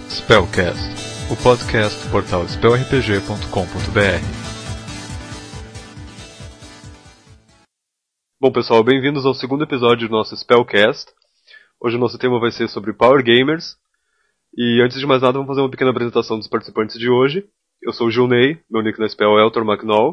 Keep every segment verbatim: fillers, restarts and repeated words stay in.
Spellcast, o podcast do portal spell r p g ponto com ponto b r. Bom pessoal, bem-vindos ao segundo episódio do nosso Spellcast. Hoje o nosso tema vai ser sobre Power Gamers. E antes de mais nada, vamos fazer uma pequena apresentação dos participantes de hoje. Eu sou o Gilney, meu nick na Spell é Eltor McNall.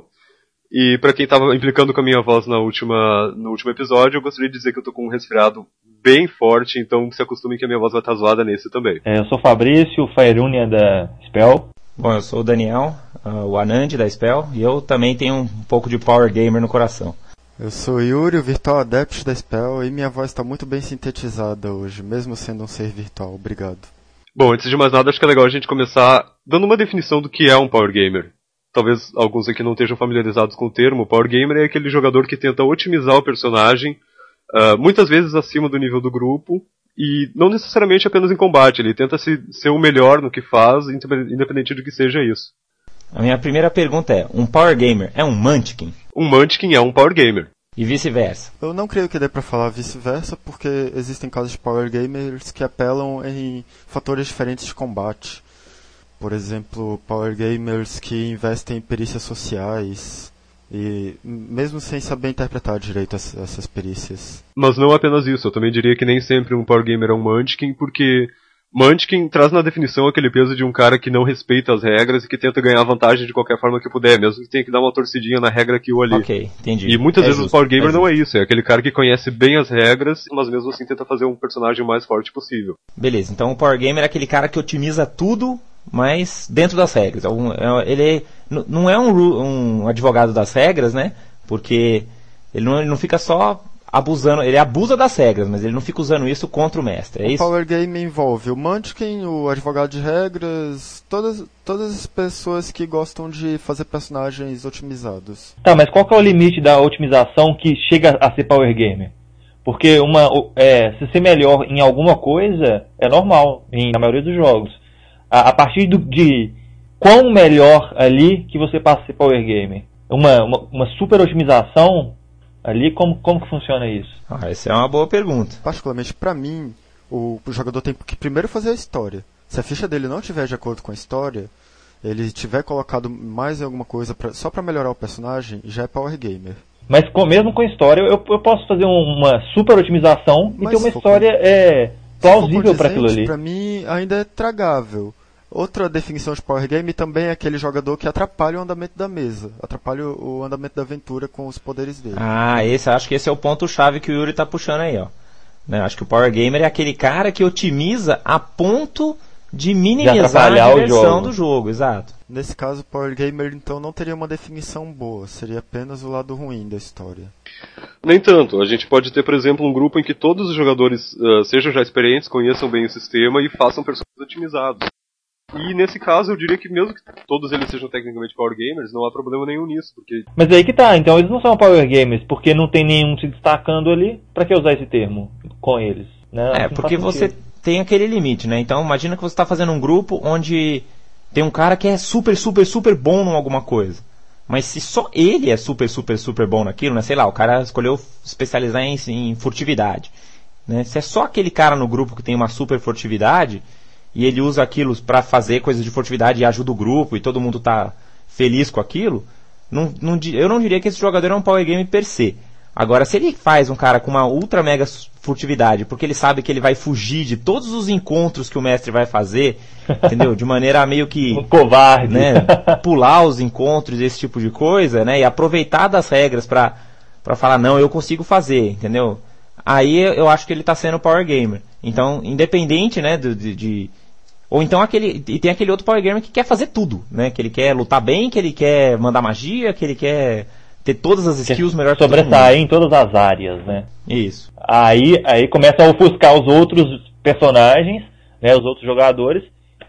E pra quem estava implicando com a minha voz na última, no último episódio, eu gostaria de dizer que eu tô com um resfriado bem forte, então se acostumem que a minha voz vai estar zoada nesse também. É, eu sou o Fabrício, Faerúnia da Spell. Bom, eu sou o Daniel, uh, o Anand da Spell, e eu também tenho um pouco de Power Gamer no coração. Eu sou o Yuri, o Virtual Adept da Spell, e minha voz está muito bem sintetizada hoje, mesmo sendo um ser virtual. Obrigado. Bom, antes de mais nada, acho que é legal a gente começar dando uma definição do que é um Power Gamer. Talvez alguns aqui não estejam familiarizados com o termo. Power Gamer é aquele jogador que tenta otimizar o personagem, uh, muitas vezes acima do nível do grupo, e não necessariamente apenas em combate. Ele tenta se, ser o melhor no que faz, independente do que seja isso. A minha primeira pergunta é, um Power Gamer é um Munchkin? Um Munchkin é um Power Gamer. E vice-versa? Eu não creio que dê pra falar vice-versa, porque existem casos de Power Gamers que apelam em fatores diferentes de combate. Por exemplo, Power Gamers que investem em perícias sociais, e mesmo sem saber interpretar direito essas perícias. Mas não apenas isso, eu também diria que nem sempre um Power Gamer é um Munchkin, porque Munchkin traz na definição aquele peso de um cara que não respeita as regras e que tenta ganhar vantagem de qualquer forma que puder, mesmo que tenha que dar uma torcidinha na regra aqui ou ali. Ok, entendi. E muitas é vezes justo, o Power Gamer é não é isso, é aquele cara que conhece bem as regras, mas mesmo assim tenta fazer um personagem o mais forte possível. Beleza, então o Power Gamer é aquele cara que otimiza tudo, mas dentro das regras. Ele não é um, um advogado das regras, né? Porque ele não, ele não fica só abusando, ele abusa das regras, mas ele não fica usando isso contra o mestre, é o isso? O Power Game envolve o Munchkin, o advogado de regras, todas, todas as pessoas que gostam de fazer personagens otimizados. Tá, mas qual que é o limite da otimização que chega a ser Power Gamer? Porque uma, é, se ser melhor em alguma coisa é normal, em, na maioria dos jogos. A, a partir do, de quão melhor ali que você passa a ser Power Gamer? Uma, uma, uma super otimização ali, como, como que funciona isso? Ah, essa é uma boa pergunta. Particularmente pra mim, o, o jogador tem que primeiro fazer a história. Se a ficha dele não estiver de acordo com a história, ele tiver colocado mais em alguma coisa pra, só pra melhorar o personagem, já é Power Gamer. Mas com, mesmo com a história, eu, eu posso fazer uma super otimização Mas e ter uma for história com, é, plausível para aquilo ali. Pra mim, ainda é tragável. Outra definição de Power Game também é aquele jogador que atrapalha o andamento da mesa, atrapalha o andamento da aventura com os poderes dele. Ah, esse, acho que esse é o ponto-chave que o Yuri tá puxando aí, ó. Né, acho que o Power Gamer é aquele cara que otimiza a ponto de minimizar de a diversão jogo. do jogo, exato. Nesse caso, o Power Gamer então não teria uma definição boa, seria apenas o lado ruim da história. Nem tanto, a gente pode ter, por exemplo, um grupo em que todos os jogadores uh, sejam já experientes, conheçam bem o sistema e façam personagens otimizados. E nesse caso eu diria que mesmo que todos eles sejam tecnicamente Power Gamers, não há problema nenhum nisso, porque... Mas aí que tá, então eles não são Power Gamers, porque não tem nenhum se destacando ali, pra que usar esse termo com eles? Né? É, porque você tem aquele limite, né? Então imagina que você está fazendo um grupo onde tem um cara que é super, super, super bom em alguma coisa. Mas se só ele é super, super, super bom naquilo, né? Sei lá, o cara escolheu especializar em, em furtividade. Né? Se é só aquele cara no grupo que tem uma super furtividade e ele usa aquilo para fazer coisas de furtividade e ajuda o grupo e todo mundo tá feliz com aquilo, não, não, eu não diria que esse jogador é um Power Game per se. Agora, se ele faz um cara com uma ultra mega furtividade, porque ele sabe que ele vai fugir de todos os encontros que o mestre vai fazer, entendeu? De maneira meio que... Um covarde. Né, pular os encontros, esse tipo de coisa, né? E aproveitar das regras pra, pra falar, não, eu consigo fazer, entendeu? Aí eu acho que ele tá sendo Power Gamer. Então, independente, né, de... de, de ou então aquele... E tem aquele outro Power Gamer que quer fazer tudo, né? Que ele quer lutar bem, que ele quer mandar magia, que ele quer... ter todas as skills melhor que todo mundo. Sobressair em todas as áreas, né? Isso. Aí, aí começa a ofuscar os outros personagens, né, os outros jogadores,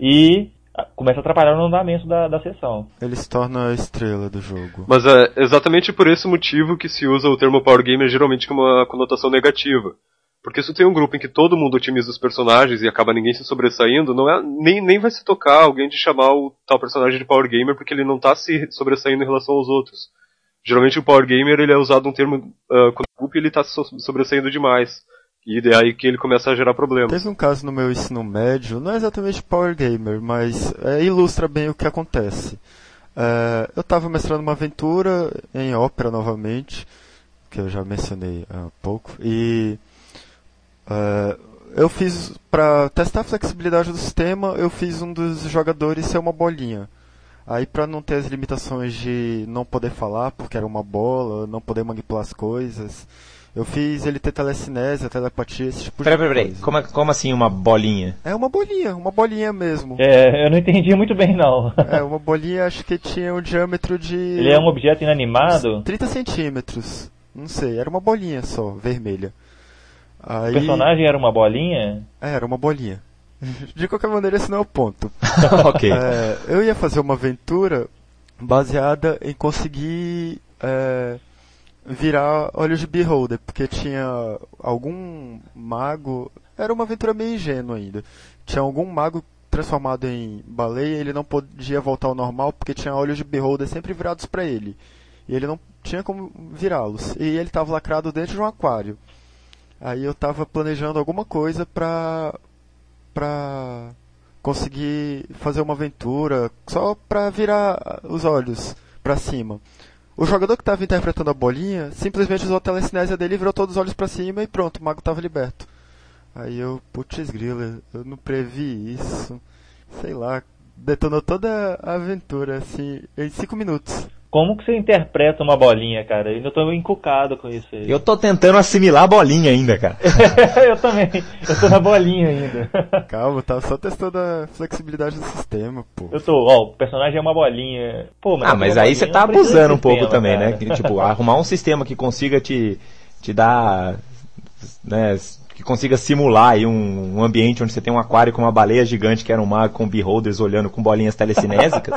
e começa a atrapalhar no andamento da, da sessão. Ele se torna a estrela do jogo. Mas é exatamente por esse motivo que se usa o termo Power Gamer geralmente com uma conotação negativa. Porque se tem um grupo em que todo mundo otimiza os personagens e acaba ninguém se sobressaindo, não é, nem, nem vai se tocar alguém de chamar o tal personagem de Power Gamer porque ele não está se sobressaindo em relação aos outros. Geralmente o Power Gamer ele é usado um termo uh, quando o grupo ele está so- sobressaindo demais. E é aí que ele começa a gerar problemas. Teve um caso no meu ensino médio, não é exatamente Power Gamer, mas é, ilustra bem o que acontece. É, eu estava mestrando uma aventura em Opera novamente, que eu já mencionei há pouco, e é, eu fiz, para testar a flexibilidade do sistema, eu fiz um dos jogadores ser uma bolinha. Aí, para não ter as limitações de não poder falar porque era uma bola, não poder manipular as coisas, eu fiz ele ter telecinésia, telepatia, esse tipo pera, de pera, coisa. Peraí, como, como assim uma bolinha? É uma bolinha, uma bolinha mesmo. É, eu não entendi muito bem, não. É, uma bolinha, acho que tinha um diâmetro de... Ele é um objeto inanimado? trinta centímetros. Não sei, era uma bolinha só, vermelha. Aí... O personagem era uma bolinha? É, era uma bolinha. De qualquer maneira, esse não é o ponto. Ok. É, eu ia fazer uma aventura baseada em conseguir é, virar olhos de Beholder, porque tinha algum mago... Era uma aventura meio ingênua ainda. Tinha algum mago transformado em baleia e ele não podia voltar ao normal porque tinha olhos de Beholder sempre virados para ele. E ele não tinha como virá-los. E ele estava lacrado dentro de um aquário. Aí eu estava planejando alguma coisa para para conseguir fazer uma aventura só para virar os olhos para cima. O jogador que estava interpretando a bolinha simplesmente usou a telecinésia dele e virou todos os olhos para cima e pronto, o mago estava liberto. Aí eu, putz grila, eu não previ isso. Sei lá, detonou toda a aventura assim em cinco minutos. Como que você interpreta uma bolinha, cara? Eu ainda tô encucado com isso aí. Eu tô tentando assimilar a bolinha ainda, cara. Eu também. Eu tô na bolinha ainda. Calma, tá só testando a flexibilidade do sistema, pô. Eu tô, ó, o personagem é uma bolinha. Pô, mas ah, mas aí você tá abusando um pouco também, né? Que, tipo, arrumar um sistema que consiga te, te dar, né, que consiga simular aí um, um ambiente onde você tem um aquário com uma baleia gigante que era um mago com beholders olhando com bolinhas telecinésicas.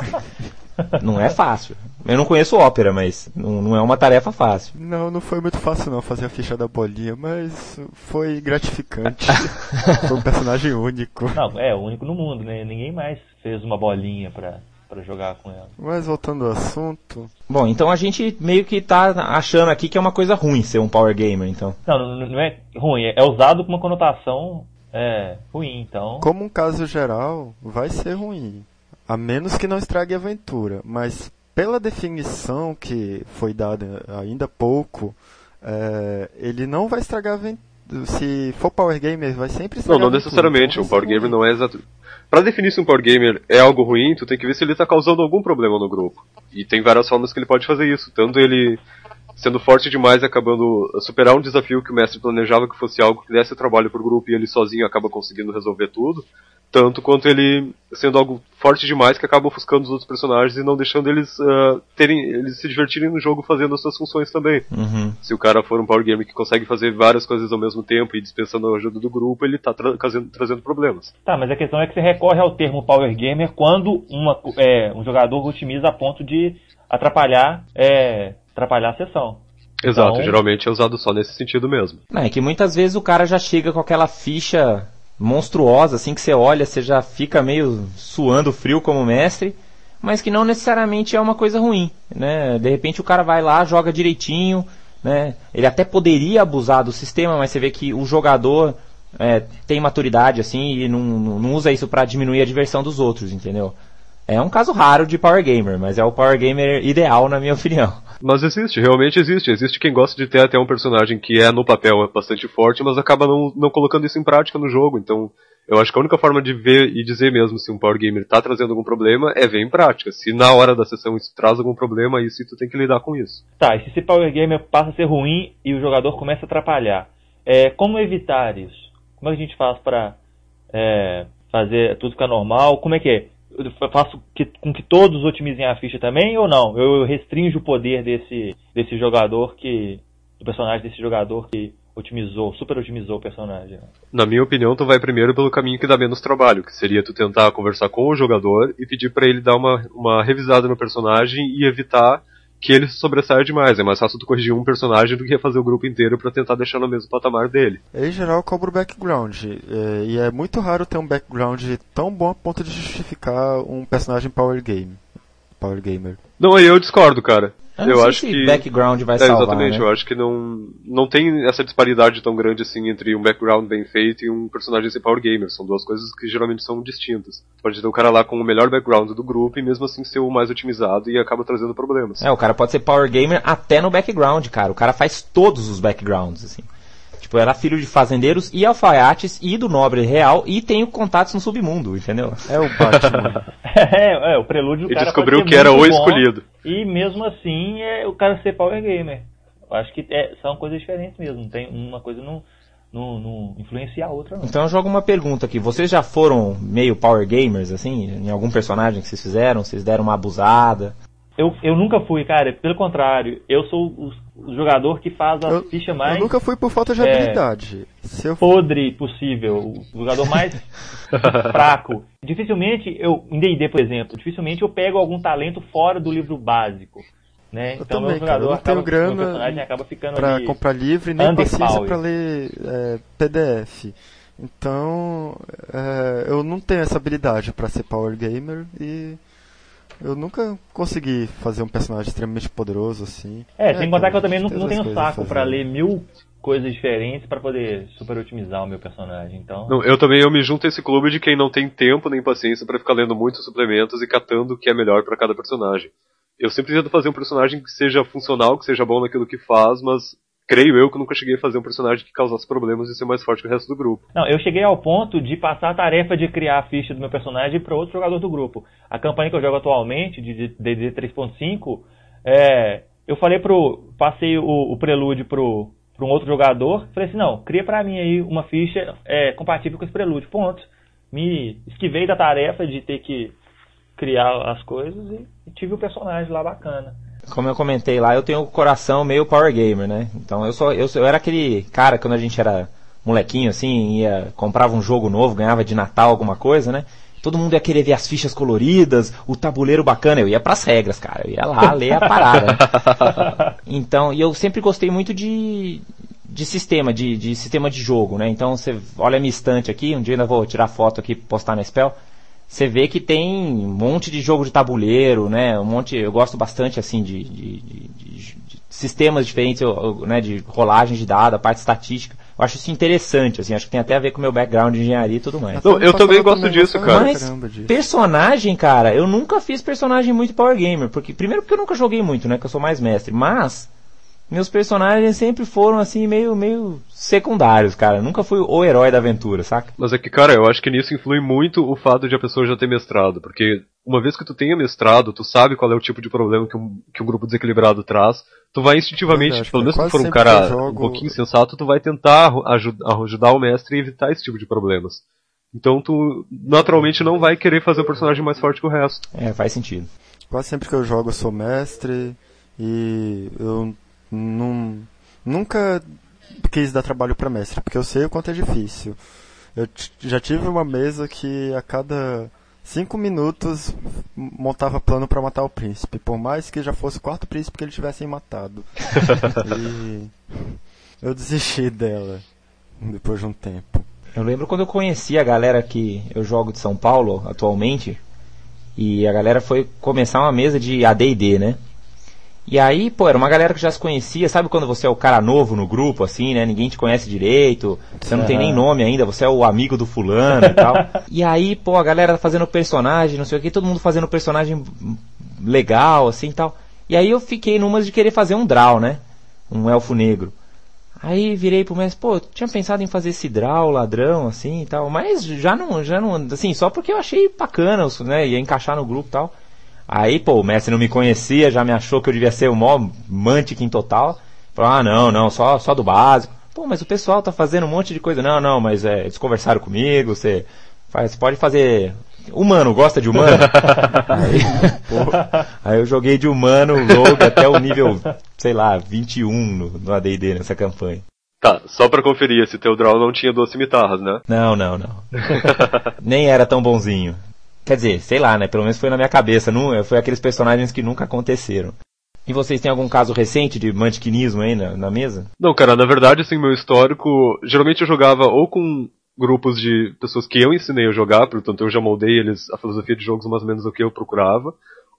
Não é fácil. Eu não conheço ópera, mas não, não é uma tarefa fácil. Não, não foi muito fácil não fazer a ficha da bolinha, mas foi gratificante. Foi um personagem único. Não, é, único no mundo, né? Ninguém mais fez uma bolinha pra, pra jogar com ela. Mas voltando ao assunto... Bom, então a gente meio que tá achando aqui que é uma coisa ruim ser um Power Gamer, então. Não, não, não é ruim, é usado com uma conotação é, ruim, então... Como um caso geral, vai ser ruim. A menos que não estrague a aventura, mas pela definição que foi dada ainda há pouco, é, ele não vai estragar a aventura. Se for Power Gamer, vai sempre estragar Não, não a aventura. necessariamente. Então, um Power Gamer não é exato. Pra definir se um Power Gamer é algo ruim, tu tem que ver se ele tá causando algum problema no grupo. E tem várias formas que ele pode fazer isso. Tanto ele sendo forte demais e acabando a superar um desafio que o mestre planejava que fosse algo que desse trabalho pro grupo e ele sozinho acaba conseguindo resolver tudo. Tanto quanto ele sendo algo forte demais que acaba ofuscando os outros personagens e não deixando eles uh, terem, eles se divertirem no jogo fazendo as suas funções também. Uhum. Se o cara for um Power Gamer que consegue fazer várias coisas ao mesmo tempo e dispensando a ajuda do grupo, ele tá tra- trazendo, trazendo problemas. Tá, mas a questão é que você recorre ao termo Power Gamer quando uma, é, um jogador otimiza a ponto de atrapalhar, é, atrapalhar a sessão. Exato, Então... geralmente é usado só nesse sentido mesmo. Não, é que muitas vezes o cara já chega com aquela ficha monstruosa, assim que você olha, você já fica meio suando frio como mestre, mas que não necessariamente é uma coisa ruim, né? De repente o cara vai lá, joga direitinho, né? Ele até poderia abusar do sistema, mas você vê que o jogador é, tem maturidade, assim, e não, não usa isso pra diminuir a diversão dos outros, entendeu? É um caso raro de Power Gamer, mas é o Power Gamer ideal, na minha opinião. Mas existe, realmente existe. Existe quem gosta de ter até um personagem que é no papel bastante forte, mas acaba não, não colocando isso em prática no jogo. Então, eu acho que a única forma de ver e dizer mesmo se um Power Gamer tá trazendo algum problema é ver em prática. Se na hora da sessão isso traz algum problema, aí sim tu tem que lidar com isso. Tá, e se esse Power Gamer passa a ser ruim e o jogador começa a atrapalhar, é, como evitar isso? Como é que a gente faz pra é, fazer tudo ficar normal? Como é que é? Eu faço que, com que todos otimizem a ficha também ou não? Eu, eu restringo o poder desse, desse jogador que... do personagem desse jogador que otimizou, super otimizou o personagem. Na minha opinião, tu vai primeiro pelo caminho que dá menos trabalho, que seria tu tentar conversar com o jogador e pedir pra ele dar uma, uma revisada no personagem e evitar que ele se sobressaia demais. É mais fácil tu corrigir um personagem do que fazer o grupo inteiro pra tentar deixar no mesmo patamar dele. Em geral, cobra o background. É, e é muito raro ter um background tão bom a ponto de justificar um personagem Power Game. Power Gamer. Não, aí eu discordo, cara. Eu, não eu sei acho se que background vai é, salvar, exatamente, né? eu acho que não não tem essa disparidade tão grande assim entre um background bem feito e um personagem ser power gamer. São duas coisas que geralmente são distintas. Pode ter um cara lá com o melhor background do grupo e mesmo assim ser o mais otimizado e acaba trazendo problemas. É, o cara pode ser power gamer até no background, cara. O cara faz todos os backgrounds, assim. Tipo, era filho de fazendeiros e alfaiates e do nobre real e tem contatos no submundo, entendeu? É o Batman. é, é, o prelúdio do E cara descobriu pode ser que era muito o bom, escolhido. E mesmo assim, é o cara ser power gamer. Eu acho que é, são coisas diferentes mesmo. Tem uma coisa não, não, não influencia a outra, não. Então eu jogo uma pergunta aqui. Vocês já foram meio power gamers, assim? Em algum personagem que vocês fizeram? Vocês deram uma abusada? Eu, eu nunca fui, cara. Pelo contrário, eu sou o, o jogador que faz a eu, ficha mais... Eu nunca fui por falta de é, habilidade. Se eu... podre possível. O jogador mais fraco. Dificilmente, eu em D e D, por exemplo, dificilmente eu pego algum talento fora do livro básico. Né? Eu então também, meu jogador cara, eu não tenho acaba, grana meu personagem acaba ficando pra ali comprar livro e nem paciência underpowered. pra ler é, P D F. Então, é, eu não tenho essa habilidade pra ser power gamer e eu nunca consegui fazer um personagem extremamente poderoso assim. É, sem é, contar cara, que eu também não, tem não outras tenho coisas a saco fazer. pra ler mil coisas diferentes pra poder super otimizar o meu personagem. Então, Não, eu também eu me junto a esse clube de quem não tem tempo nem paciência pra ficar lendo muitos suplementos e catando o que é melhor pra cada personagem. Eu sempre tento fazer um personagem que seja funcional, que seja bom naquilo que faz, mas creio eu que nunca cheguei a fazer um personagem que causasse problemas e ser mais forte que o resto do grupo. não, eu cheguei ao ponto de passar a tarefa de criar a ficha do meu personagem para outro jogador do grupo. A campanha que eu jogo atualmente, de D D três ponto cinco, é, eu falei pro. Passei o, o prelúdio pro, pro um outro jogador, falei assim, não, cria pra mim aí uma ficha é, compatível com esse prelúdio. Ponto. Me esquivei da tarefa de ter que criar as coisas e, e tive o personagem lá bacana. Como eu comentei lá, eu tenho o coração meio power gamer, né? Então eu sou, eu, sou, eu era aquele cara, quando a gente era molequinho, assim, ia, comprava um jogo novo, ganhava de Natal alguma coisa, né? Todo mundo ia querer ver as fichas coloridas, o tabuleiro bacana. Eu ia pras regras, cara. Eu ia lá ler a parada. Né? Então, e eu sempre gostei muito de, de sistema, de, de sistema de jogo, né? Então, você olha a minha estante aqui, um dia ainda vou tirar foto aqui e postar na Spell. Você vê que tem um monte de jogo de tabuleiro, né? Um monte, eu gosto bastante assim de, de, de, de, de sistemas diferentes, né? De rolagem de dados, a parte estatística. Eu acho isso interessante, assim. Acho que tem até a ver com o meu background de engenharia e tudo mais. Não, eu também gosto disso, cara. Mas personagem, cara, eu nunca fiz personagem muito power gamer, porque primeiro porque eu nunca joguei muito, né? Que eu sou mais mestre. Mas meus personagens sempre foram assim meio meio secundários, cara. Eu nunca fui o herói da aventura, saca? Mas é que, cara, eu acho que nisso influi muito o fato de a pessoa já ter mestrado, porque uma vez que tu tenha mestrado, tu sabe qual é o tipo de problema que um, que um grupo desequilibrado traz, tu vai instintivamente, Verdade, pelo menos se quase tu for um sempre cara que eu jogo- um pouquinho sensato, tu vai tentar aju- ajudar o mestre a evitar esse tipo de problemas. Então tu naturalmente não vai querer fazer o personagem mais forte que o resto. É, faz sentido. Quase sempre que eu jogo eu sou mestre e eu não, nunca quis dar trabalho pra mestre, porque eu sei o quanto é difícil. Eu t- já tive uma mesa que a cada cinco minutos montava plano pra matar o príncipe, por mais que já fosse o quarto príncipe que eles tivessem matado. E eu desisti dela depois de um tempo. Eu lembro quando eu conheci a galera que eu jogo de São Paulo atualmente, e a galera foi começar uma mesa de A D e D, né? E aí, pô, era uma galera que já se conhecia, sabe quando você é o cara novo no grupo, assim, né? Ninguém te conhece direito, você não tem nem nome ainda, você é o amigo do fulano e tal. E aí, pô, a galera fazendo personagem, não sei o que, todo mundo fazendo personagem legal, assim e tal. E aí eu fiquei numas de querer fazer um draw, né? Um elfo negro. Aí virei pro mestre, pô, tinha pensado em fazer esse draw, ladrão, assim e tal, mas já não, já não, assim, só porque eu achei bacana, né? Ia encaixar no grupo e tal. Aí, pô, o mestre não me conhecia, já me achou que eu devia ser o maior mantiquim total. Falou, ah, não, não, só, só do básico. Pô, mas o pessoal tá fazendo um monte de coisa. Não, não, mas é, eles conversaram comigo, você, faz, você pode fazer... Humano, gosta de humano? aí, pô, aí eu joguei de humano rogue até o nível, sei lá, vinte e um no, no A D e D nessa campanha. Tá, só pra conferir, esse teu draw não tinha duas cimitarras, né? Não, não, não. Nem era tão bonzinho. Quer dizer, sei lá, né? Pelo menos foi na minha cabeça. Não, foi aqueles personagens que nunca aconteceram. E vocês têm algum caso recente de mantiquinismo aí na, na mesa? Não, cara, na verdade, assim, meu histórico... Geralmente eu jogava ou com grupos de pessoas que eu ensinei a jogar, portanto eu já moldei eles a filosofia de jogos mais ou menos o que eu procurava,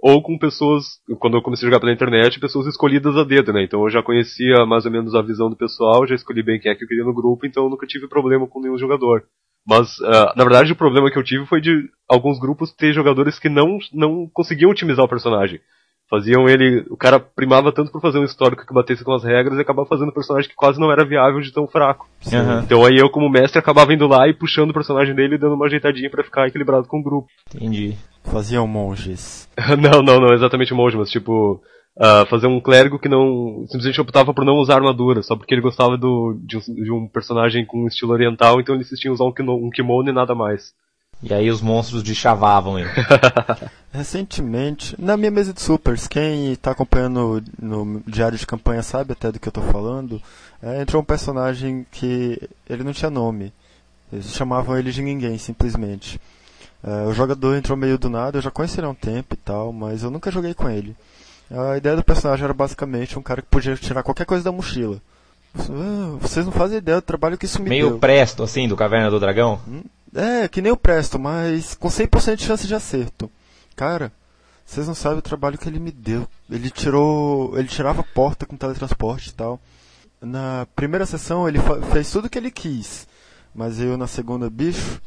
ou com pessoas, quando eu comecei a jogar pela internet, pessoas escolhidas a dedo, né? Então eu já conhecia mais ou menos a visão do pessoal, já escolhi bem quem é que eu queria no grupo, então eu nunca tive problema com nenhum jogador. Mas, uh, na verdade, o problema que eu tive foi de alguns grupos ter jogadores que não, não conseguiam otimizar o personagem. Faziam ele... O cara primava tanto por fazer um histórico que batesse com as regras e acabava fazendo um personagem que quase não era viável de tão fraco. Uhum. Então aí eu, como mestre, acabava indo lá e puxando o personagem dele e dando uma ajeitadinha pra ficar equilibrado com o grupo. Entendi. Faziam monges. não, não, não exatamente monge, mas tipo... Uh, fazer um clérigo que não... simplesmente optava por não usar armadura, só porque ele gostava do, de, um, de um personagem com um estilo oriental, então ele insistia em usar um kimono, um kimono e nada mais. E aí os monstros deschavavam ele. Recentemente, na minha mesa de supers, quem tá acompanhando no, no diário de campanha sabe até do que eu tô falando, é, entrou um personagem que ele não tinha nome. Eles chamavam ele de ninguém, simplesmente. É, o jogador entrou meio do nada, eu já conheci ele há um tempo e tal, mas eu nunca joguei com ele. A ideia do personagem era basicamente um cara que podia tirar qualquer coisa da mochila. Vocês não fazem ideia do trabalho que isso me Meio deu. Presto, assim, do Caverna do Dragão? É, que nem o Presto, mas com cem por cento de chance de acerto. Cara, vocês não sabem o trabalho que ele me deu. Ele tirou... Ele tirava a porta com teletransporte e tal. Na primeira sessão ele fez tudo o que ele quis. Mas eu na segunda, bicho...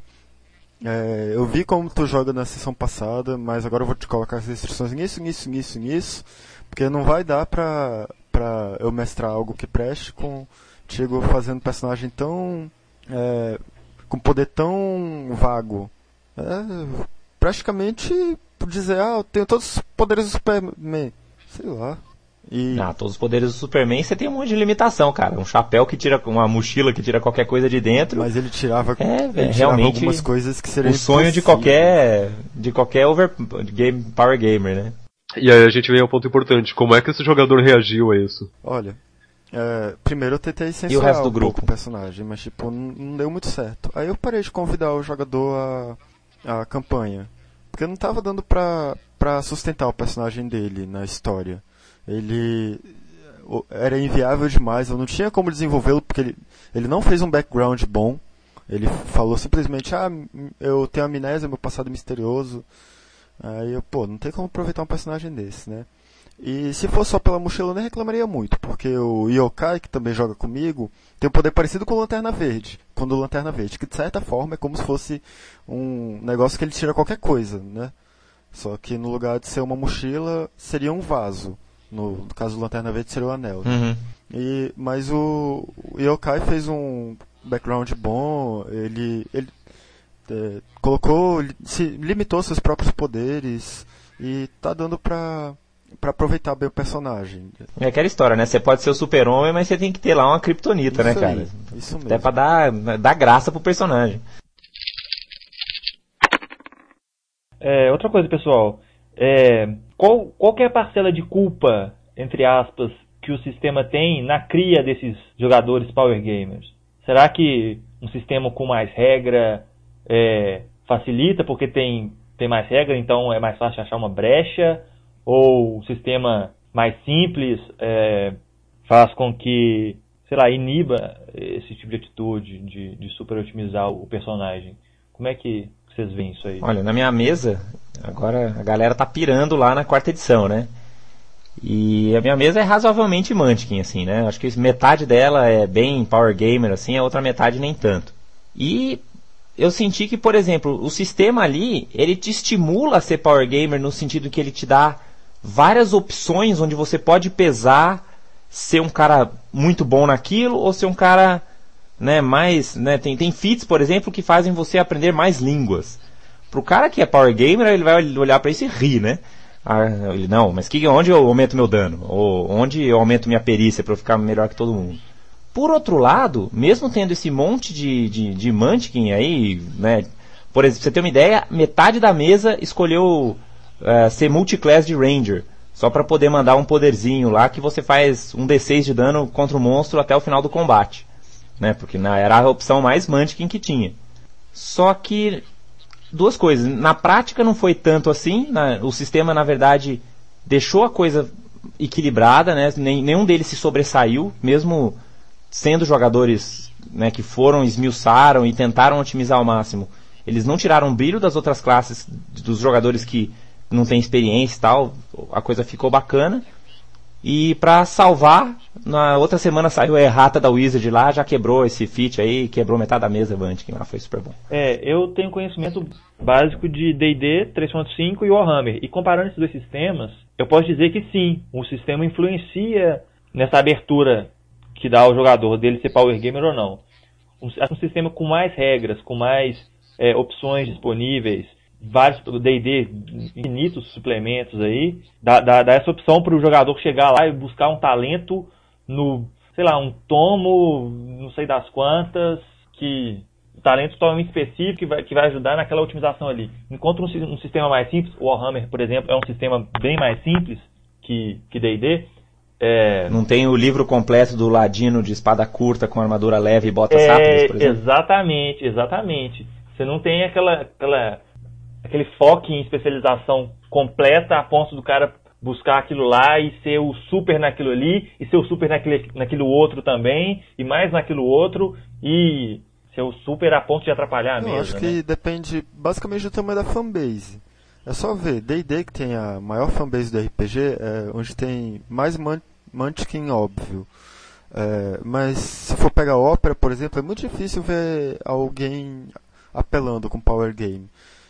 É, eu vi como tu joga na sessão passada, mas agora eu vou te colocar as restrições nisso, nisso, nisso, nisso, porque não vai dar pra, pra eu mestrar algo que preste contigo fazendo personagem tão... É, com poder tão vago. É, praticamente dizer, ah, eu tenho todos os poderes do Superman. Sei lá. E... Ah, todos os poderes do Superman, você tem um monte de limitação, cara. Um chapéu que tira, uma mochila que tira qualquer coisa de dentro. Mas ele tirava, é, ele véio, tirava realmente algumas coisas que seriam o sonho de qualquer, de qualquer over, game, power gamer, né? E aí a gente vem ao ponto importante. Como é que esse jogador reagiu a isso? Olha, é, primeiro eu tentei E o censurar resto do um grupo? pouco o personagem, mas tipo, não, não deu muito certo. Aí eu parei de convidar o jogador a, a campanha. Porque não tava dando pra, pra sustentar o personagem dele na história. Ele... era inviável demais, eu não tinha como desenvolvê-lo porque ele, ele não fez um background bom. Ele falou simplesmente, ah, eu tenho amnésia, meu passado é misterioso. Aí eu, pô, não tem como aproveitar um personagem desse, né? E se fosse só pela mochila eu nem reclamaria muito, porque o Yokai, que também joga comigo, tem um poder parecido com o Lanterna Verde, com o do Lanterna Verde, que de certa forma é como se fosse um negócio que ele tira qualquer coisa, né? Só que no lugar de ser uma mochila, seria um vaso. No, no caso do Lanterna Verde seria o anel. Uhum. E, mas o, o Yokai fez um background bom, ele, ele é, colocou, se limitou seus próprios poderes e tá dando pra, pra aproveitar bem o personagem. É aquela história, né? Você pode ser o super-homem, mas você tem que ter lá uma kriptonita, né, cara? Aí, isso mesmo. Até pra dar, dar graça pro personagem. É, outra coisa, pessoal, é, qual, qual que é a parcela de culpa, entre aspas, que o sistema tem na cria desses jogadores power gamers? Será que um sistema com mais regra é, facilita porque tem, tem mais regra, então é mais fácil achar uma brecha? Ou um sistema mais simples é, faz com que, sei lá, iniba esse tipo de atitude de, de super otimizar o personagem? Como é que vocês veem isso aí? Olha, na minha mesa, agora a galera tá pirando lá na quarta edição, né? E a minha mesa é razoavelmente Munchkin, assim, né? Acho que metade dela é bem Power Gamer, assim, a outra metade nem tanto. E eu senti que, por exemplo, o sistema ali, ele te estimula a ser Power Gamer no sentido que ele te dá várias opções onde você pode pesar ser um cara muito bom naquilo ou ser um cara... Né, mais, né, tem, tem feats, por exemplo, que fazem você aprender mais línguas. Pro cara que é Power Gamer, ele vai olhar pra isso e rir, né? Ah, ele, não, mas que, onde eu aumento meu dano? Ou onde eu aumento minha perícia pra eu ficar melhor que todo mundo? Por outro lado, mesmo tendo esse monte de, de, de Munchkin aí, né? Por exemplo, pra você ter uma ideia, metade da mesa escolheu uh, ser multiclass de Ranger. Só pra poder mandar um poderzinho lá que você faz um D seis de dano contra o monstro até o final do combate. Né, porque na, era a opção mais Munchkin que tinha. Só que duas coisas, na prática não foi tanto assim, na, o sistema na verdade deixou a coisa equilibrada, né, nem, nenhum deles se sobressaiu, mesmo sendo jogadores, né, que foram, esmiuçaram e tentaram otimizar ao máximo. Eles não tiraram brilho das outras classes, dos jogadores que não tem experiência e tal, a coisa ficou bacana. E pra salvar, na outra semana saiu a errata da Wizard lá, já quebrou esse feat aí, quebrou metade da mesa, Bunchkin, lá foi super bom. É, eu tenho conhecimento básico de D e D três ponto cinco e Warhammer, e comparando esses dois sistemas, eu posso dizer que sim, o sistema influencia nessa abertura que dá ao jogador dele ser Power Gamer ou não. Um, um sistema com mais regras, com mais é, opções disponíveis, vários D e D, infinitos suplementos aí, dá, dá, dá essa opção para o jogador chegar lá e buscar um talento no, sei lá, um tomo, não sei das quantas, que um talento totalmente específico que vai, que vai ajudar naquela otimização ali. Enquanto um, um sistema mais simples, o Warhammer, por exemplo, é um sistema bem mais simples que, que D e D. É... Não tem o livro completo do ladino de espada curta com armadura leve e botas é, rápidas, por exemplo? Exatamente, exatamente. Você não tem aquela... aquela aquele foco em especialização completa a ponto do cara buscar aquilo lá e ser o super naquilo ali, e ser o super naquele, naquilo outro também, e mais naquilo outro, e ser o super a ponto de atrapalhar a mesa. Eu acho que né? depende basicamente do tamanho da fanbase. É só ver, D e D, que tem a maior fanbase do R P G, é onde tem mais man- Munchkin, óbvio. É, mas se for pegar Opera, por exemplo, é muito difícil ver alguém apelando com Power Game.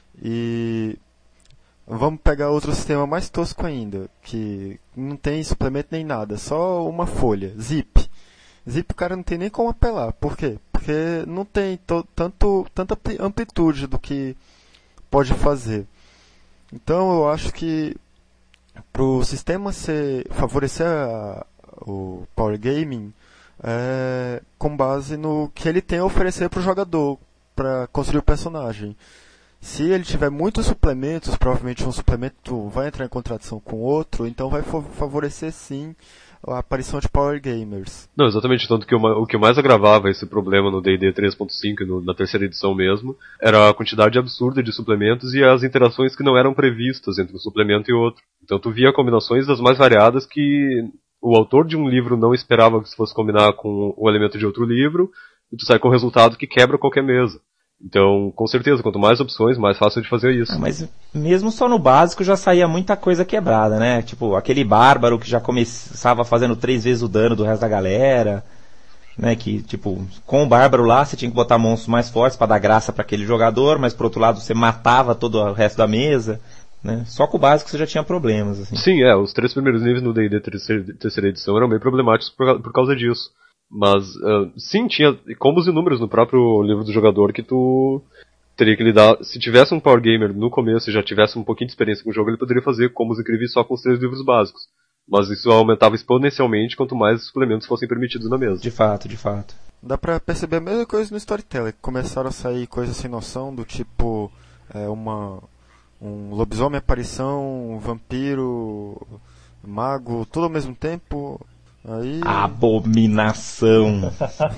E vamos pegar outro sistema mais tosco ainda, que não tem suplemento nem nada, só uma folha, Zip. Zip o cara não tem nem como apelar. Por quê? Porque não tem to- tanto, tanta amplitude do que pode fazer. Então eu acho que para o sistema ser, favorecer a, o Power Gaming, é, com base no que ele tem a oferecer para o jogador, para construir o personagem. Se ele tiver muitos suplementos, provavelmente um suplemento vai entrar em contradição com o outro, então vai favorecer sim a aparição de Power Gamers. Não, exatamente, tanto que o, o que mais agravava esse problema no D e D três ponto cinco e no, na terceira edição mesmo, era a quantidade absurda de suplementos e as interações que não eram previstas entre um suplemento e outro. Então tu via combinações das mais variadas que o autor de um livro não esperava que se fosse combinar com o elemento de outro livro, e tu sai com um resultado que quebra qualquer mesa. Então, com certeza, quanto mais opções, mais fácil de fazer isso. Ah, mas mesmo só no básico já saía muita coisa quebrada, né? Tipo, aquele bárbaro que já começava fazendo três vezes o dano do resto da galera, né? Que, tipo, com o bárbaro lá você tinha que botar monstros mais fortes pra dar graça pra aquele jogador, mas por outro lado você matava todo o resto da mesa, né? Só com o básico você já tinha problemas, assim. Sim, é, os três primeiros níveis no D e D terceira, terceira edição eram bem problemáticos por, por causa disso. Mas, uh, sim, tinha combos e números no próprio livro do jogador que tu teria que lidar. Se tivesse um Power Gamer no começo e já tivesse um pouquinho de experiência com o jogo, ele poderia fazer combos incríveis só com os três livros básicos. Mas isso aumentava exponencialmente quanto mais suplementos fossem permitidos na mesa. De fato, de fato. Dá pra perceber a mesma coisa no Storyteller. Começaram a sair coisas sem noção, do tipo é, uma, um lobisomem aparição, um vampiro, mago, tudo ao mesmo tempo. Aí... Abominação.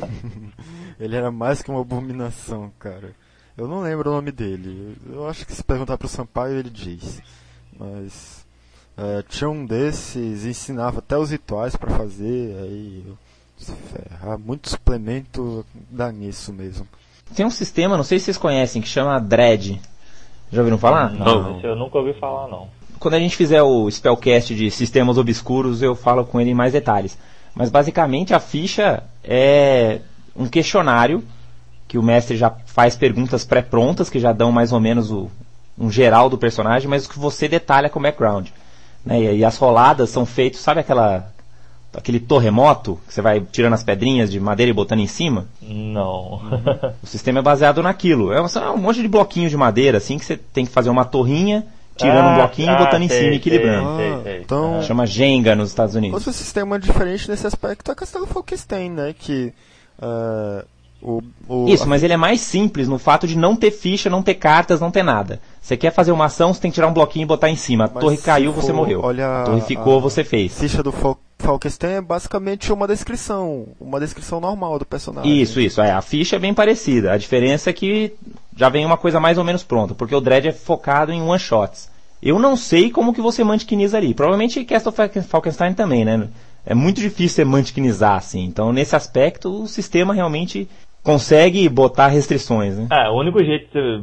Ele era mais que uma abominação, cara. Eu não lembro o nome dele. Eu acho que se perguntar pro Sampaio ele diz. Mas é, tinha um desses, ensinava até os rituais pra fazer. Aí se ferrar, muito suplemento dá nisso mesmo. Tem um sistema, não sei se vocês conhecem, que chama Dread. Já ouviram falar? Não, não. Esse eu nunca ouvi falar, não. Quando a gente fizer o spellcast de sistemas obscuros, eu falo com ele em mais detalhes. Mas basicamente a ficha é um questionário que o mestre já faz perguntas pré-prontas, que já dão mais ou menos o, um geral do personagem, mas que você detalha com o background. Né? E, e as roladas são feitas, sabe aquela, aquele torremoto, que você vai tirando as pedrinhas de madeira e botando em cima? Não. O sistema é baseado naquilo. É um, é um monte de bloquinhos de madeira, assim, que você tem que fazer uma torrinha, tirando ah, um bloquinho ah, e botando sei, em cima e equilibrando. Ah, sei, sei. então, chama Jenga nos Estados Unidos. Outro sistema diferente nesse aspecto é Castelo Falkenstein, né? Que uh, o, o, Isso, a... mas ele é mais simples no fato de não ter ficha, não ter cartas, não ter nada. Você quer fazer uma ação, você tem que tirar um bloquinho e botar em cima. A mas torre caiu, for, você morreu. Olha, a torre ficou, a você fez. A ficha do Fal Falkenstein é basicamente uma descrição, uma descrição normal do personagem. Isso, isso. É, a ficha é bem parecida. A diferença é que já vem uma coisa mais ou menos pronta, porque o Dread é focado em one-shots. Eu não sei como que você mantiquiniza ali. Provavelmente Castle Falkenstein também, né? É muito difícil você mantiquinizar assim. Então, nesse aspecto, o sistema realmente consegue botar restrições, né? Ah, o único jeito de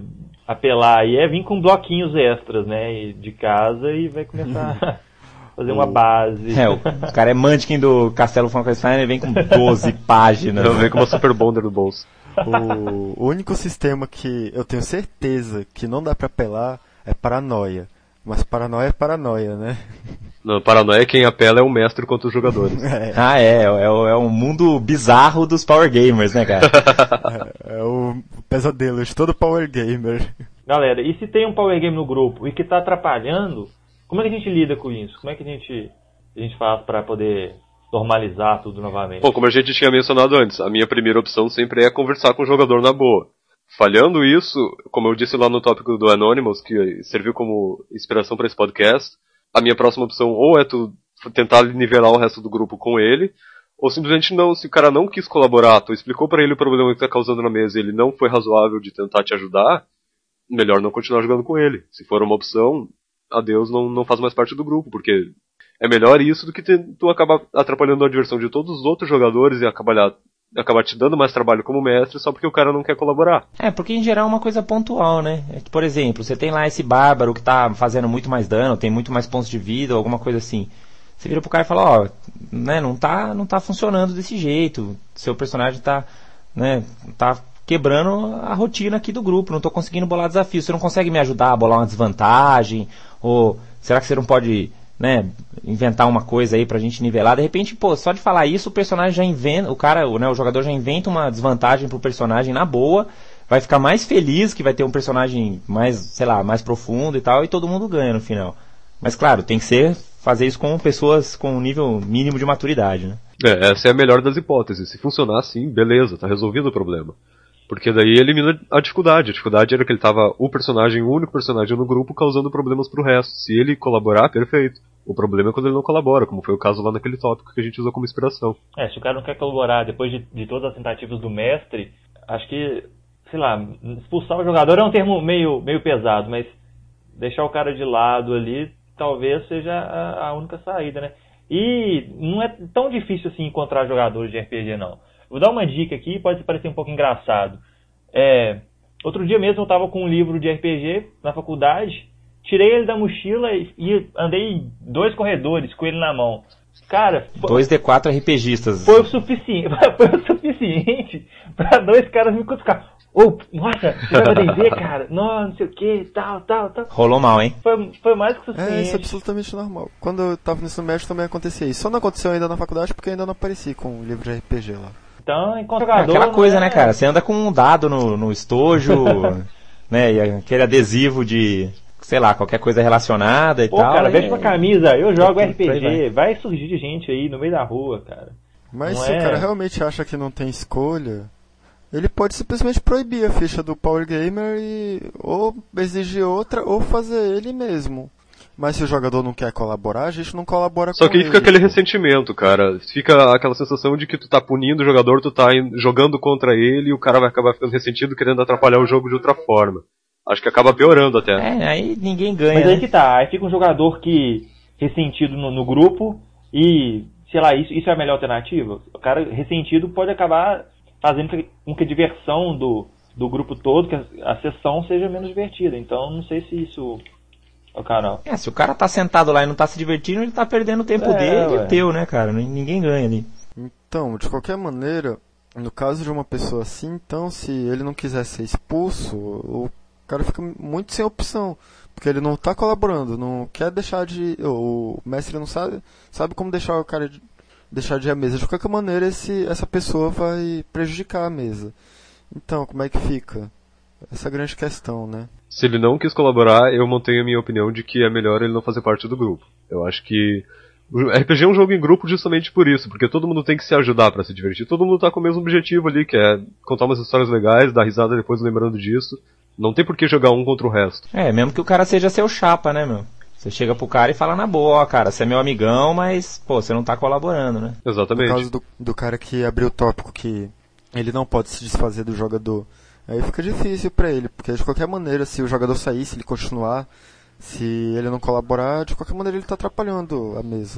apelar aí é vir com bloquinhos extras, né, de casa e vai começar a fazer uma base. É, o, o cara é Munchkin do Castelo Frankenstein e vem com doze páginas. Não, vem com uma Super Bonder no bolso. O, o único sistema que eu tenho certeza que não dá pra apelar é paranoia. Mas paranoia é paranoia, né? Não, paranoia quem apela é o mestre contra os jogadores. É, Ah, é, é, o- é um mundo bizarro dos Power Gamers, né, cara? é o pesadelo de todo Power Gamer. Galera, e se tem um Power Game no grupo e que tá atrapalhando, como é que a gente lida com isso? Como é que a gente, a gente faz pra poder normalizar tudo novamente? Bom, como a gente tinha mencionado antes, a minha primeira opção sempre é conversar com o jogador na boa. Falhando isso, como eu disse lá no tópico do Anonymous, que serviu como inspiração para esse podcast, a minha próxima opção ou é tu tentar nivelar o resto do grupo com ele, ou simplesmente não, se o cara não quis colaborar, tu explicou para ele o problema que tá causando na mesa e ele não foi razoável de tentar te ajudar, melhor não continuar jogando com ele. Se for uma opção, adeus, não, não faz mais parte do grupo, porque é melhor isso do que te, tu acabar atrapalhando a diversão de todos os outros jogadores e acabar, acabar te dando mais trabalho como mestre só porque o cara não quer colaborar. É, porque em geral é uma coisa pontual, né? É que, por exemplo, você tem lá esse bárbaro que tá fazendo muito mais dano, tem muito mais pontos de vida, ou alguma coisa assim. Você vira pro cara e fala, ó, né, não tá, não tá funcionando desse jeito. Seu personagem tá, né, tá quebrando a rotina aqui do grupo, não tô conseguindo bolar desafio. Você não consegue me ajudar a bolar uma desvantagem? Ou será que você não pode, né, inventar uma coisa aí pra gente nivelar? De repente, pô, só de falar isso, o personagem já inventa, o cara, o, né, o jogador já inventa uma desvantagem pro personagem na boa, vai ficar mais feliz que vai ter um personagem mais, sei lá, mais profundo e tal, e todo mundo ganha no final. Mas claro, tem que ser, fazer isso com pessoas com um nível mínimo de maturidade, né? É, essa é a melhor das hipóteses. Se funcionar assim, beleza, tá resolvido o problema. Porque daí elimina a dificuldade. A dificuldade era que ele tava o personagem, o único personagem no grupo, causando problemas pro resto. Se ele colaborar, perfeito. O problema é quando ele não colabora, como foi o caso lá naquele tópico que a gente usou como inspiração. É, se o cara não quer colaborar depois de, de todas as tentativas do mestre, acho que, sei lá, expulsar o jogador é um termo meio, meio pesado, mas deixar o cara de lado ali talvez seja a, a única saída, né? E não é tão difícil assim encontrar jogadores de R P G, não. Vou dar uma dica aqui, pode parecer um pouco engraçado. É, outro dia mesmo eu estava com um livro de R P G na faculdade, tirei ele da mochila e, e andei dois corredores com ele na mão. Cara, dois D quatro RPGistas. Foi o suficiente, foi o suficiente para dois caras me cutucar. Ô, oh, nossa, você vai D e D, cara? Não, não sei o que, tal, tal, tal. Rolou mal, hein? Foi, foi mais que o suficiente. É, isso é absolutamente normal. Quando eu tava no ensino médio também acontecia isso. Só não aconteceu ainda na faculdade porque eu ainda não apareci com o livro de R P G lá. Então, enquanto É jogador... aquela coisa, é... né, cara? Você anda com um dado no, no estojo, né? E aquele adesivo de, sei lá, qualquer coisa relacionada e Pô, tal. cara, é... veja uma camisa, eu jogo é, R P G, vai. vai surgir gente aí no meio da rua, cara. Mas Não se é... o cara realmente acha que não tem escolha, ele pode simplesmente proibir a ficha do Power Gamer e ou exigir outra ou fazer ele mesmo. Mas se o jogador não quer colaborar, a gente não colabora Só com que aí ele. fica aquele ressentimento, cara. Fica aquela sensação de que tu tá punindo o jogador, tu tá jogando contra ele e o cara vai acabar ficando ressentido querendo atrapalhar o jogo de outra forma. Acho que acaba piorando até. É, aí ninguém ganha. Mas aí né? que tá, aí fica um jogador que ressentido no, no grupo e, sei lá, isso, isso é a melhor alternativa? O cara ressentido pode acabar fazendo com que a diversão do, do grupo todo, que a, a sessão seja menos divertida. Então, não sei se isso... O cara... É, se o cara tá sentado lá e não tá se divertindo, ele tá perdendo o tempo É, dele e ué. o teu, né, cara? Ninguém ganha ali. Então, de qualquer maneira, no caso de uma pessoa assim, então, se ele não quiser ser expulso, o cara fica muito sem opção. Porque ele não tá colaborando, não quer deixar de... O mestre não sabe, sabe como deixar o cara... De, deixar de ir à mesa. De qualquer maneira, esse, essa pessoa vai prejudicar a mesa. Então, como é que fica? Essa é a grande questão, né? Se ele não quis colaborar, eu mantenho a minha opinião de que é melhor ele não fazer parte do grupo. Eu acho que o R P G é um jogo em grupo justamente por isso, porque todo mundo tem que se ajudar pra se divertir. Todo mundo tá com o mesmo objetivo ali, que é contar umas histórias legais, dar risada depois lembrando disso. Não tem por que jogar um contra o resto. É, mesmo que o cara seja seu chapa, né, meu? Você chega pro cara e fala na boa, ó, cara, você é meu amigão, mas, pô, você não tá colaborando, né? Exatamente. No caso do, do cara que abriu o tópico que ele não pode se desfazer do jogador, aí fica difícil pra ele, porque de qualquer maneira, se o jogador sair, se ele continuar, se ele não colaborar, de qualquer maneira ele tá atrapalhando a mesa.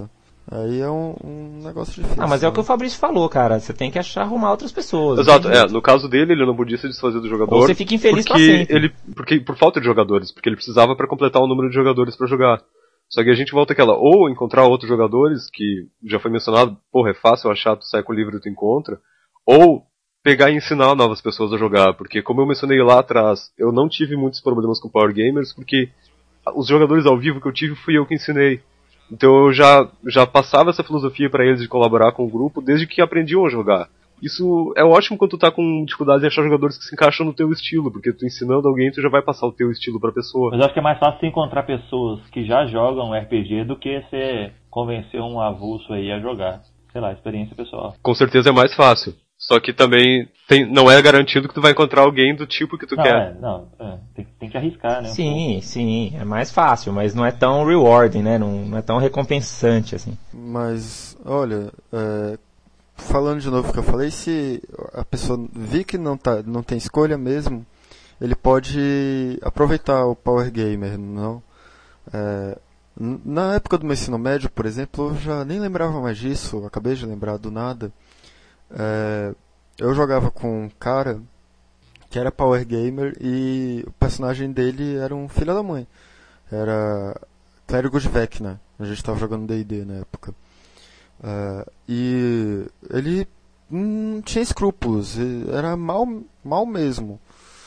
Aí é um, um negócio difícil. Ah, mas é né? o que o Fabrício falou, cara. Você tem que achar, arrumar outras pessoas. Exato, é, no caso dele, ele não podia se desfazer do jogador. Ou você fica infeliz pra porque sempre. ele, porque por falta de jogadores, porque ele precisava pra completar o número de jogadores pra jogar. Só que a gente volta àquela, ou encontrar outros jogadores, que já foi mencionado, porra, é fácil achar, tu sai com o livro e tu encontra, ou pegar e ensinar novas pessoas a jogar, porque como eu mencionei lá atrás, eu não tive muitos problemas com Power Gamers, porque os jogadores ao vivo que eu tive fui eu que ensinei. Então eu já, já passava essa filosofia pra eles de colaborar com o grupo desde que aprendiam a jogar. Isso é ótimo quando tu tá com dificuldade em achar jogadores que se encaixam no teu estilo, porque tu ensinando alguém, tu já vai passar o teu estilo pra pessoa. Mas eu acho que é mais fácil você encontrar pessoas que já jogam R P G do que você convencer um avulso aí a jogar. Sei lá, experiência pessoal. Com certeza é mais fácil. Só que também tem, não é garantido que tu vai encontrar alguém do tipo que tu Não, quer. é, não, é, tem, tem que arriscar, né? um Sim, sim, é mais fácil, mas não é tão rewarding, né? Não, não é tão recompensante, assim. Mas, olha, é, falando de novo o que eu falei, se a pessoa vir que não, tá, não tem escolha mesmo, ele pode aproveitar o Power Gamer, não? É, n- na época do meu ensino médio, por exemplo, eu já nem lembrava mais disso, acabei de lembrar do nada. É, eu jogava com um cara que era Power Gamer e o personagem dele era um filho da mãe. Era Clérigo de Vecna. A gente estava jogando D e D na época. É, e ele não tinha escrúpulos, e era mal, mal mesmo.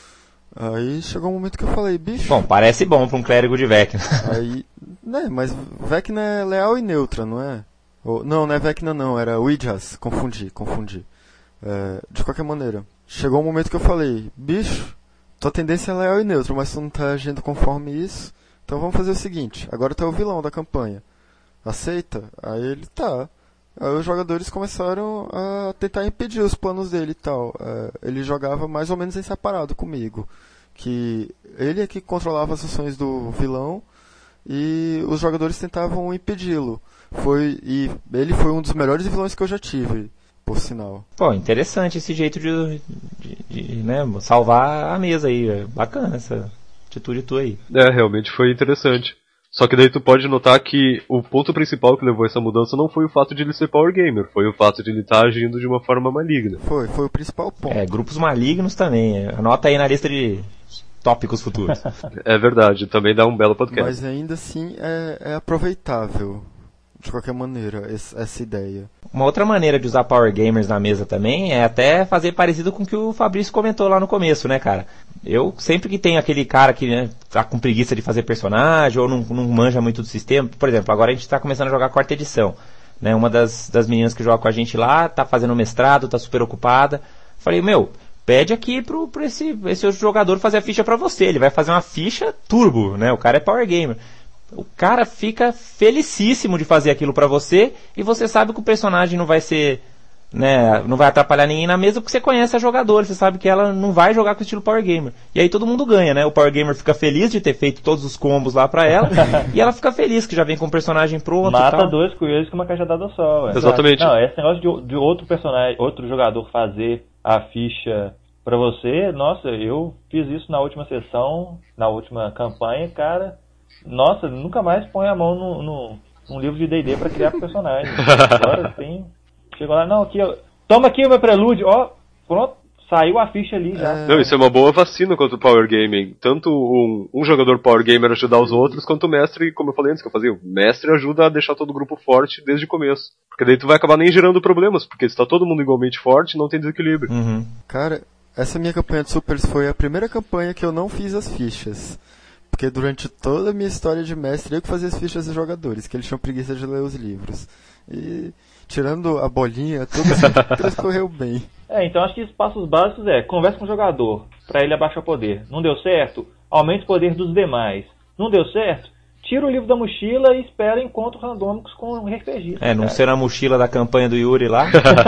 Aí chegou um momento que eu falei, bicho. Bom, parece bom pra um clérigo de Vecna. Aí, né, mas Vecna é leal e neutra, não é? Ou, não, não é Vecna não, era Ouijas, confundi, confundi. É, de qualquer maneira, chegou um momento que eu falei, bicho, tua tendência é leal e neutra, mas tu não tá agindo conforme isso, então vamos fazer o seguinte, agora tu é o vilão da campanha. Aceita? Aí ele, tá. Aí os jogadores começaram a tentar impedir os planos dele e tal. É, ele jogava mais ou menos em separado comigo. Que ele é que controlava as ações do vilão e os jogadores tentavam impedi-lo. Foi, e ele foi um dos melhores vilões que eu já tive, por sinal. Pô, interessante esse jeito de, de, de, né, salvar a mesa aí. É bacana essa atitude tua aí. É, realmente foi interessante. Só que daí tu pode notar que o ponto principal que levou essa mudança não foi o fato de ele ser Power Gamer, foi o fato de ele estar agindo de uma forma maligna. Foi, foi o principal ponto. É, grupos malignos também. Anota aí na lista de tópicos futuros. É verdade, também dá um belo podcast. Mas ainda assim é, é aproveitável, de qualquer maneira, esse, essa ideia. Uma outra maneira de usar Power Gamers na mesa também é até fazer parecido com o que o Fabrício comentou lá no começo, né, cara? Eu, sempre que tem aquele cara que, né, tá com preguiça de fazer personagem ou não, não manja muito do sistema, por exemplo, agora a gente tá começando a jogar a quarta edição, né? Uma das, das meninas que joga com a gente lá tá fazendo mestrado, tá super ocupada. Falei, meu, pede aqui pro, pro esse, esse outro jogador fazer a ficha pra você. Ele vai fazer uma ficha turbo, né? O cara é Power Gamer. O cara fica felicíssimo de fazer aquilo pra você e você sabe que o personagem não vai ser, né, não vai atrapalhar ninguém na mesa porque você conhece a jogadora, você sabe que ela não vai jogar com o estilo Power Gamer. E aí todo mundo ganha, né? O Power Gamer fica feliz de ter feito todos os combos lá pra ela e ela fica feliz que já vem com o personagem pronto. Mata e tal. dois coelhos com uma cajadada só, ué. Exatamente. Não, esse negócio de, de outro personagem, outro jogador fazer a ficha pra você, nossa, eu fiz isso na última sessão, na última campanha, cara. Nossa, nunca mais põe a mão no, no, num livro de D e D pra criar personagem. Agora tem. Chegou lá, não, aqui, ó, toma aqui o meu prelúdio, ó, pronto, saiu a ficha ali já. É. Não, isso é uma boa vacina contra o Power Gaming. Tanto um, um jogador Power Gamer ajudar os outros, quanto o mestre, como eu falei antes que eu fazia, o mestre ajuda a deixar todo o grupo forte desde o começo. Porque daí tu vai acabar nem gerando problemas, porque se tá todo mundo igualmente forte, não tem desequilíbrio. Uhum. Cara, essa minha campanha de Supers foi a primeira campanha que eu não fiz as fichas. Porque durante toda a minha história de mestre, eu que fazia as fichas dos jogadores, que eles tinham preguiça de ler os livros. E tirando a bolinha, tudo assim, transcorreu bem. É, então acho que os passos básicos é, conversa com o jogador, pra ele abaixar o poder. Não deu certo? Aumente o poder dos demais. Não deu certo? Tira o livro da mochila e espera encontros randômicos com R P G. É, não ser na mochila da campanha do Yuri lá.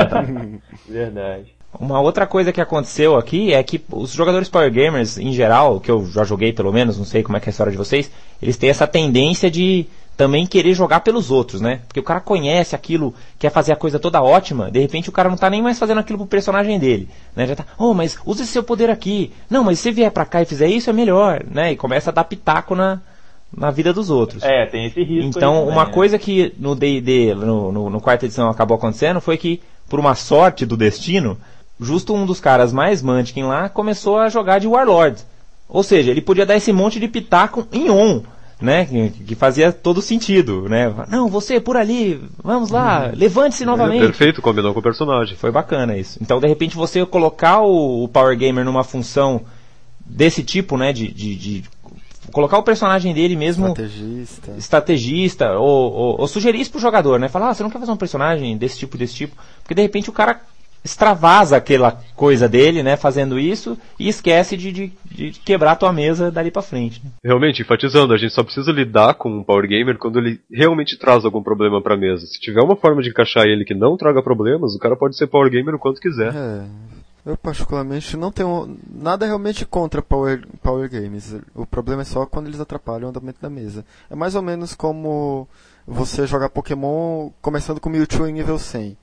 Verdade. Uma outra coisa que aconteceu aqui é que os jogadores Power Gamers, em geral, que eu já joguei pelo menos, não sei como é que é a história de vocês, eles têm essa tendência de também querer jogar pelos outros, né? Porque o cara conhece aquilo, quer fazer a coisa toda ótima, de repente o cara não tá nem mais fazendo aquilo pro personagem dele, né? Já tá, oh, mas usa esse seu poder aqui. Não, mas se vier pra cá e fizer isso é melhor, né? E começa a dar pitaco na, na vida dos outros. É, tem esse risco. Então, também, uma né? coisa que no D e D, no, no, no quarta edição, acabou acontecendo foi que, por uma sorte do destino, justo um dos caras mais Munchkin lá começou a jogar de Warlord. Ou seja, ele podia dar esse monte de pitaco em on, né? Que, que fazia todo sentido, né? Não, você por ali, vamos lá, hum. levante-se novamente. É, perfeito, combinou com o personagem. Foi bacana isso. Então, de repente, você colocar o, o Power Gamer numa função desse tipo, né? De, de, de colocar o personagem dele mesmo estrategista, estrategista ou, ou, ou sugerir isso pro jogador, né? Falar, ah, você não quer fazer um personagem desse tipo, desse tipo? Porque de repente o cara extravasa aquela coisa dele, né? Fazendo isso e esquece de, de, de quebrar a tua mesa dali pra frente. Né? Realmente, enfatizando, a gente só precisa lidar com o Power Gamer quando ele realmente traz algum problema pra mesa. Se tiver uma forma de encaixar ele que não traga problemas, o cara pode ser Power Gamer o quanto quiser. É... Eu particularmente não tenho nada realmente contra Power, Power Games. O problema é só quando eles atrapalham o andamento da mesa. É mais ou menos como você jogar Pokémon começando com Mewtwo em nível cem.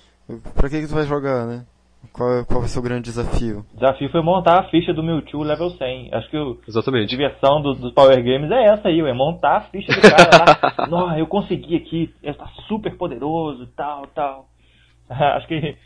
Pra que, que tu vai jogar, né? Qual, qual vai ser o grande desafio? O desafio foi montar a ficha do Mewtwo level cem. Acho que o, Exatamente. a diversão dos do Power Games é essa aí, é montar a ficha do cara lá. Nossa, eu consegui aqui, ele tá super poderoso, tal, tal. Acho que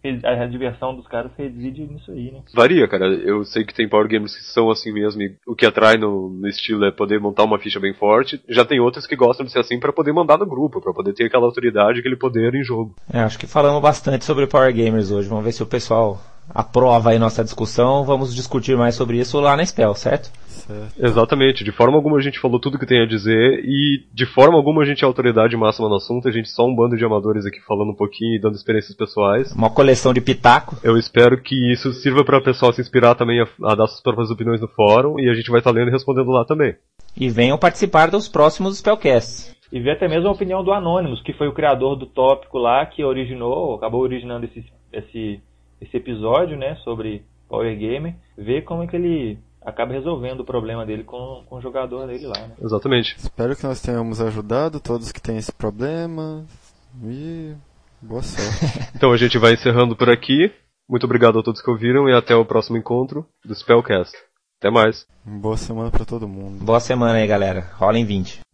a diversão dos caras reside nisso aí, né? Varia, cara. Eu sei que tem Power Games que são assim mesmo, e o que atrai no, no estilo é poder montar uma ficha bem forte. Já tem outros que gostam de ser assim pra poder mandar no grupo, pra poder ter aquela autoridade, aquele poder em jogo. É, acho que falamos bastante sobre Power Gamers hoje. Vamos ver se o pessoal aprova aí nossa discussão. Vamos discutir mais sobre isso lá na Spell, certo? Certo. Exatamente. De forma alguma a gente falou tudo que tem a dizer e de forma alguma a gente é autoridade máxima no assunto. A gente é só um bando de amadores aqui falando um pouquinho e dando experiências pessoais. Uma coleção de pitaco. Eu espero que isso sirva para o pessoal se inspirar também a, a dar suas próprias opiniões no fórum e a gente vai estar lendo e respondendo lá também. E venham participar dos próximos Spellcasts. E ver até mesmo a opinião do Anonymous, que foi o criador do tópico lá, que originou, acabou originando esse, esse, esse episódio, né, sobre Power Gamer. Ver como é que ele acaba resolvendo o problema dele com, com o jogador dele lá, né? Exatamente. Espero que nós tenhamos ajudado todos que têm esse problema e boa sorte. Então a gente vai encerrando por aqui. Muito obrigado a todos que ouviram e até o próximo encontro do Spellcast. Até mais. Boa semana pra todo mundo. Boa semana aí, galera. Rola em vinte.